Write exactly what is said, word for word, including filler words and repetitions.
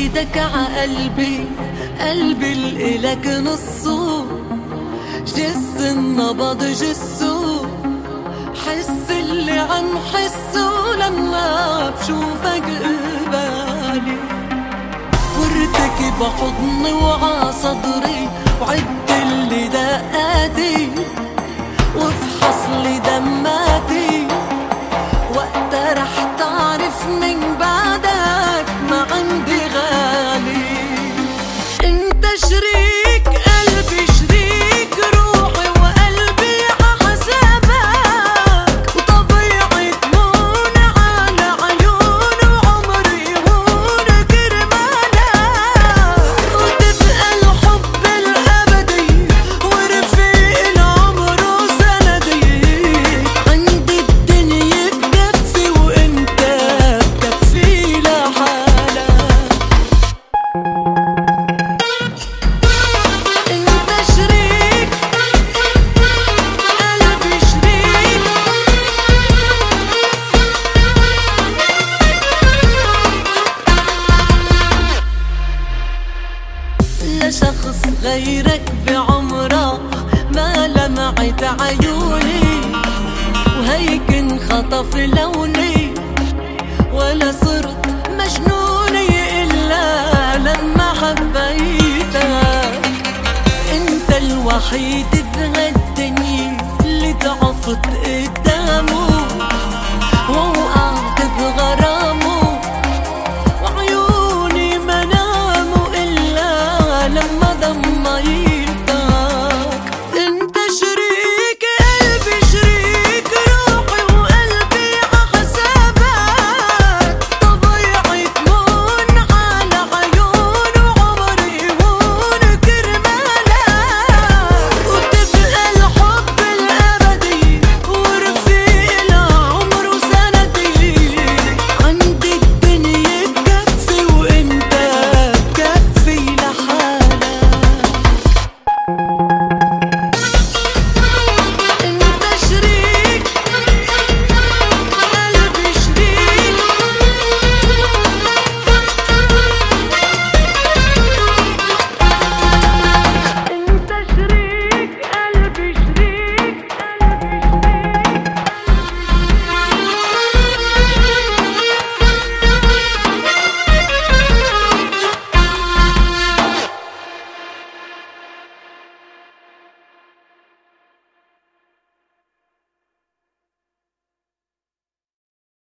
ايدك ع قلبي، قلبي الإلك نصه، جس النبض جسه، حس اللي عم حسه لما بشوفك قبالي، وارتكي بحضني وع صدري، وعد اللي دقاتي وافحص لي دماتي، وقتها رح تعرف من بعدك ما عندي غالي. انت شريك قلبي، شريك روحي وقلبي عحسابك، وطبيعي تمون على عيون وعمري هون كرمالك، وتبقى الحب الأبدي ورفيق العمر وسندي، عندي الدنيا بكفي وانت بكفي لحالك. انت شريك قلبي، شريك لشخص غيرك بعمره ما لمعت عيوني، وهيك انخطف لوني، ولا صرت مجنونة إلا لما حبيتك. انت الوحيد